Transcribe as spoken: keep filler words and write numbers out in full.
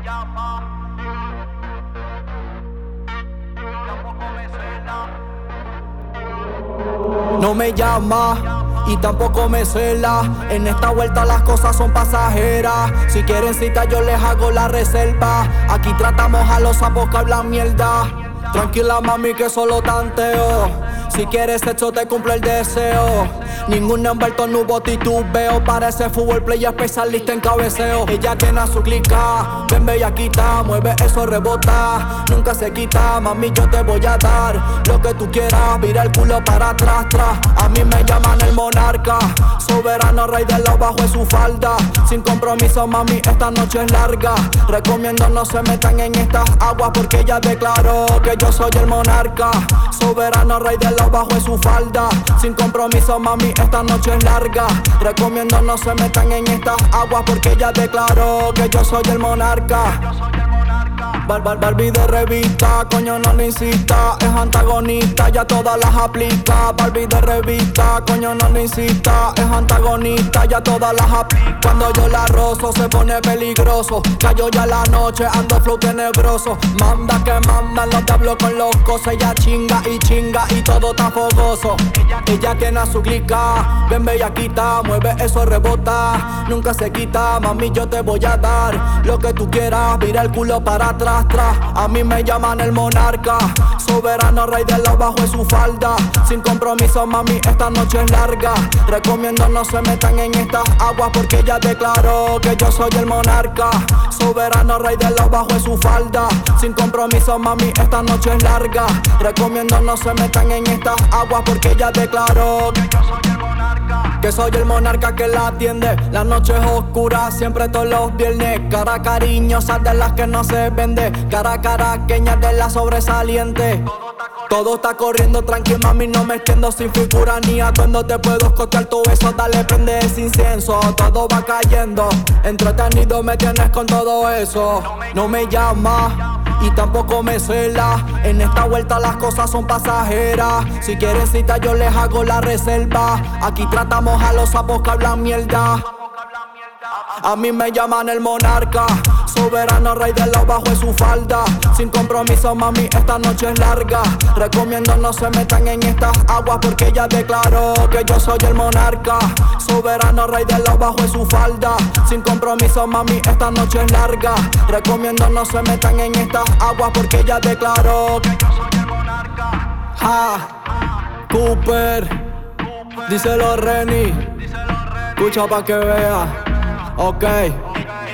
llama y tampoco me cela. No me llama y tampoco me cela. En esta vuelta las cosas son pasajeras. Si quieren cita yo les hago la reserva. Aquí tratamos a los sapos que hablan mierda. Tranquila mami que solo tanteo. Si quieres sexo te cumplo el deseo. Ningún envuelto no hubo titubeo. Parece fútbol play especialista en cabeceo. Ella tiene a su clica, ven bellaquita, mueve eso rebota. Nunca se quita, mami yo te voy a dar lo que tú quieras, vira el culo para atrás, tras. A mí me llaman el monarca, soberano rey de los bajo en su falda. Sin compromiso mami esta noche es larga. Recomiendo no se metan en estas aguas porque ella declaró que yo soy el monarca. Soberano rey de los bajo en su falda. Sin compromiso mami esta noche es larga. Recomiendo no se metan en estas aguas porque ella declaró que yo soy el monarca. Bar, bar, Barbie de revista, coño no le insista. Es antagonista, ya todas las aplica. Barbie de revista, coño no le insista. Es antagonista, ya todas las aplica. Cuando yo la rozo se pone peligroso. Cayó ya la noche, ando flow tenebroso. Manda que mandan los diablos con los cosos. Ella chinga y chinga y todo está fogoso. Ella tiene a su clica, ven bellaquita, mueve eso rebota. Nunca se quita, mami yo te voy a dar lo que tú quieras, vira el culo para atrás, tras. A mí me llaman el monarca, soberano rey de los bajo en su falda. Sin compromiso mami esta noche es larga. Recomiendo no se metan en estas aguas porque ella declaró que yo soy el monarca. Soberano rey de los bajo en su falda. Sin compromiso mami esta noche es larga. Recomiendo no se metan en estas aguas porque ella declaró que yo soy el monarca. Que soy el monarca que la atiende. La noche es oscura, siempre todos los viernes. Cara cariñosa de las que no se vende. Cara caraqueña de la sobresaliente. Todo está corriendo tranqui, mami, no me extiendo sin figura ni atuendo. Te puedo costear todo eso, dale, prende ese incienso. Todo va cayendo, entretenido me tienes con todo eso. No me llama y tampoco me cela. En esta vuelta las cosas son pasajeras. Si quieren cita yo les hago la reserva. Aquí tratamos a los sapos que hablan mierda. A mí me llaman el monarca, soberano rey de los bajo en su falda. Sin compromiso mami esta noche es larga. Recomiendo no se metan en estas aguas porque ella declaró que yo soy el monarca. Soberano rey de los bajo en su falda. Sin compromiso mami esta noche es larga. Recomiendo no se metan en estas aguas porque ella declaró que yo soy el monarca. Ja, Cooper, díselo Renny, escucha pa' que vea. Ok.